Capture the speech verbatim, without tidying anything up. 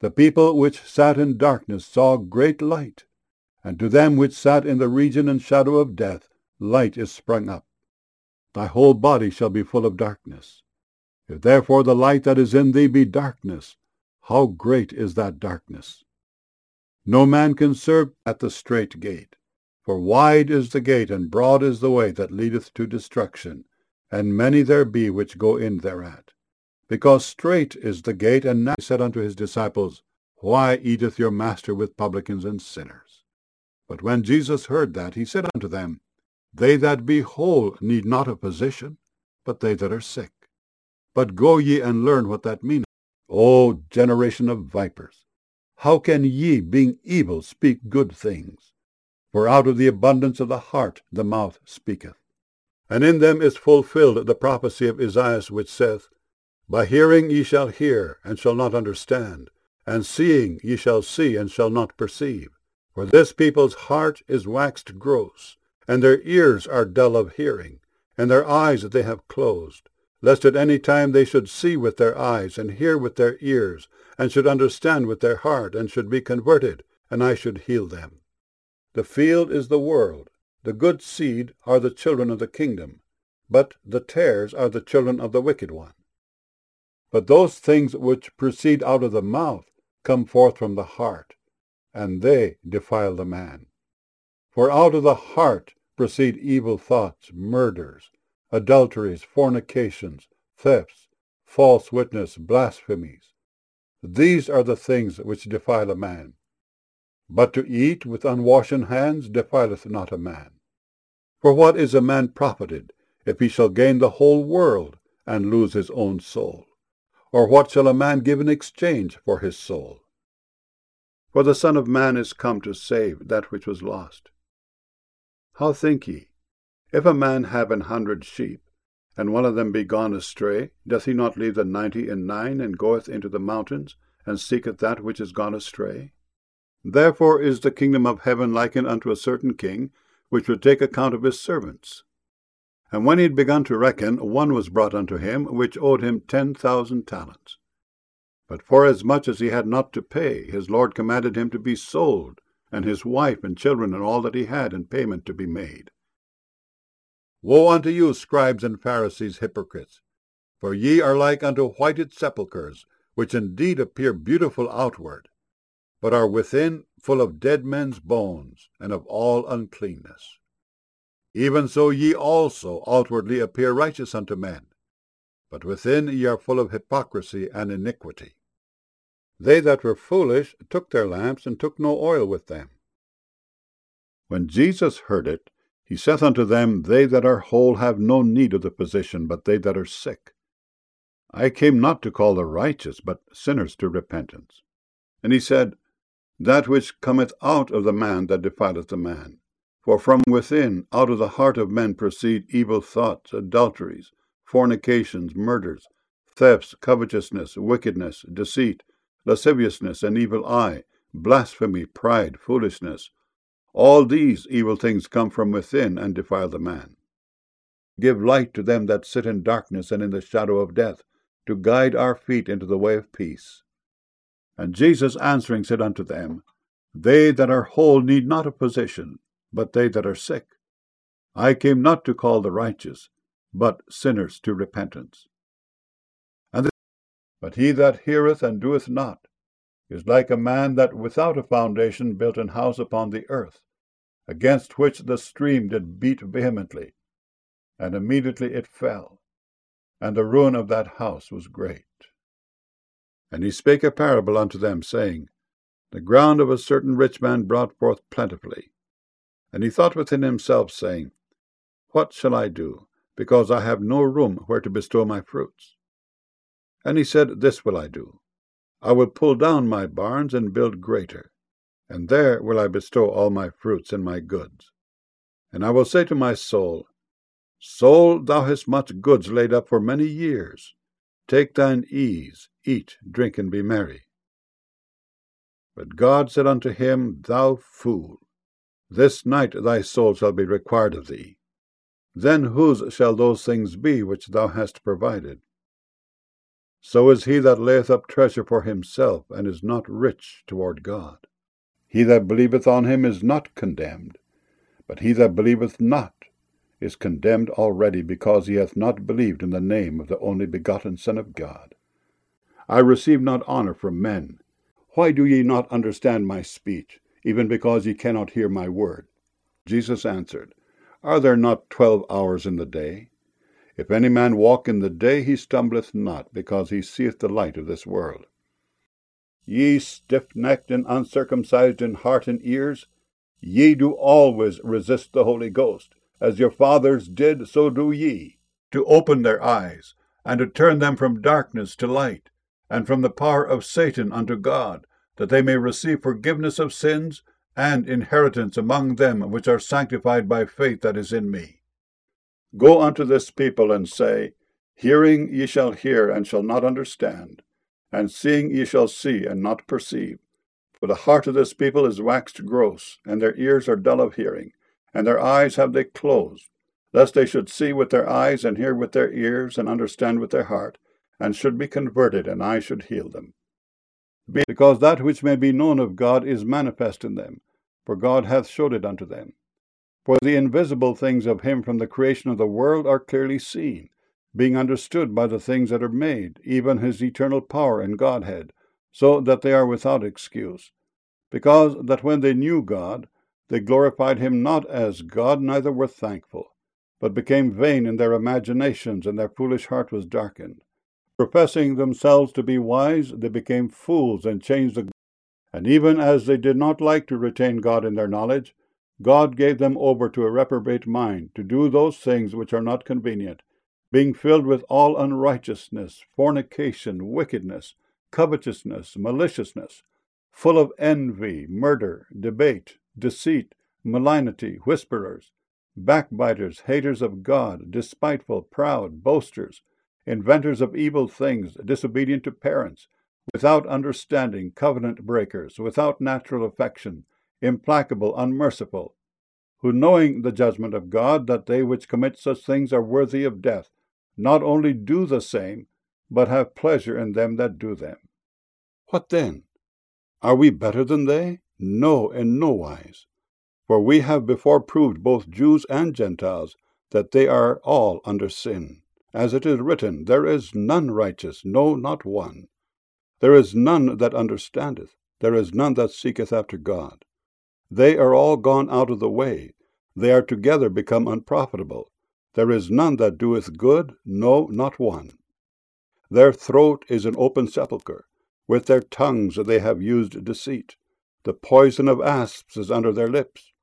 The people which sat in darkness saw great light, and to them which sat in the region and shadow of death, light is sprung up. Thy whole body shall be full of darkness. If therefore the light that is in thee be darkness, how great is that darkness! No man can serve at the strait gate, for wide is the gate, and broad is the way that leadeth to destruction, and many there be which go in thereat. Because strait is the gate, and now he said unto his disciples, Why eateth your master with publicans and sinners? But when Jesus heard that, he said unto them, They that be whole need not a physician, but they that are sick. But go ye and learn what that meaneth. O generation of vipers, how can ye, being evil, speak good things? For out of the abundance of the heart the mouth speaketh. And in them is fulfilled the prophecy of Esaias, which saith, By hearing ye shall hear, and shall not understand, and seeing ye shall see, and shall not perceive. For this people's heart is waxed gross, and their ears are dull of hearing, and their eyes they have closed, lest at any time they should see with their eyes, and hear with their ears, and should understand with their heart, and should be converted, and I should heal them. The field is the world. The good seed are the children of the kingdom, but the tares are the children of the wicked one. But those things which proceed out of the mouth come forth from the heart, and they defile the man. For out of the heart proceed evil thoughts, murders, adulteries, fornications, thefts, false witness, blasphemies. These are the things which defile a man. But to eat with unwashen hands defileth not a man. For what is a man profited, if he shall gain the whole world, and lose his own soul? Or what shall a man give in exchange for his soul? For the Son of Man is come to save that which was lost. How think ye? If a man have an hundred sheep, and one of them be gone astray, doth he not leave the ninety and nine, and goeth into the mountains, and seeketh that which is gone astray? Therefore is the kingdom of heaven likened unto a certain king, which would take account of his servants. And when he had begun to reckon, one was brought unto him, which owed him ten thousand talents. But forasmuch as he had not to pay, his lord commanded him to be sold, and his wife and children and all that he had, and payment to be made. Woe unto you, scribes and Pharisees, hypocrites! For ye are like unto whited sepulchres, which indeed appear beautiful outward, but are within full of dead men's bones, and of all uncleanness. Even so ye also outwardly appear righteous unto men, but within ye are full of hypocrisy and iniquity. They that were foolish took their lamps, and took no oil with them. When Jesus heard it, he saith unto them, They that are whole have no need of the physician, but they that are sick. I came not to call the righteous, but sinners to repentance. And he said, That which cometh out of the man that defileth the man. For from within, out of the heart of men proceed evil thoughts, adulteries, fornications, murders, thefts, covetousness, wickedness, deceit, lasciviousness, an evil eye, blasphemy, pride, foolishness. All these evil things come from within, and defile the man. Give light to them that sit in darkness and in the shadow of death, to guide our feet into the way of peace. And Jesus answering said unto them, They that are whole need not a physician, but they that are sick. I came not to call the righteous, but sinners to repentance. And the, but he that heareth and doeth not is like a man that without a foundation built an house upon the earth, against which the stream did beat vehemently, and immediately it fell, and the ruin of that house was great. And he spake a parable unto them, saying, The ground of a certain rich man brought forth plentifully. And he thought within himself, saying, What shall I do, because I have no room where to bestow my fruits? And he said, This will I do. I will pull down my barns and build greater, and there will I bestow all my fruits and my goods. And I will say to my soul, Soul, thou hast much goods laid up for many years. Take thine ease, eat, drink, and be merry. But God said unto him, Thou fool, this night thy soul shall be required of thee. Then whose shall those things be which thou hast provided? So is he that layeth up treasure for himself, and is not rich toward God. He that believeth on him is not condemned, but he that believeth not is condemned already, because he hath not believed in the name of the only begotten Son of God. I receive not honour from men. Why do ye not understand my speech, even because ye cannot hear my word? Jesus answered, Are there not twelve hours in the day? If any man walk in the day, he stumbleth not, because he seeth the light of this world. Ye stiff-necked and uncircumcised in heart and ears, ye do always resist the Holy Ghost. As your fathers did, so do ye, to open their eyes, and to turn them from darkness to light, and from the power of Satan unto God, that they may receive forgiveness of sins, and inheritance among them which are sanctified by faith that is in me. Go unto this people, and say, Hearing ye shall hear, and shall not understand, and seeing ye shall see, and not perceive. For the heart of this people is waxed gross, and their ears are dull of hearing, and their eyes have they closed, lest they should see with their eyes, and hear with their ears, and understand with their heart, and should be converted, and I should heal them. Because that which may be known of God is manifest in them, for God hath showed it unto them. For the invisible things of him from the creation of the world are clearly seen, being understood by the things that are made, even his eternal power and Godhead, so that they are without excuse. Because that when they knew God, they glorified him not as God, neither were thankful, but became vain in their imaginations, and their foolish heart was darkened. Professing themselves to be wise, they became fools, and changed the And even as they did not like to retain God in their knowledge, God gave them over to a reprobate mind, to do those things which are not convenient, being filled with all unrighteousness, fornication, wickedness, covetousness, maliciousness, full of envy, murder, debate, deceit, malignity, whisperers, backbiters, haters of God, despiteful, proud, boasters, inventors of evil things, disobedient to parents, without understanding, covenant breakers, without natural affection, implacable, unmerciful, who knowing the judgment of God, that they which commit such things are worthy of death, not only do the same, but have pleasure in them that do them. What then? Are we better than they? No, in no wise. For we have before proved, both Jews and Gentiles, that they are all under sin. As it is written, There is none righteous, no, not one. There is none that understandeth, there is none that seeketh after God. They are all gone out of the way, they are together become unprofitable. There is none that doeth good, no, not one. Their throat is an open sepulchre, with their tongues they have used deceit. The poison of asps is under their lips,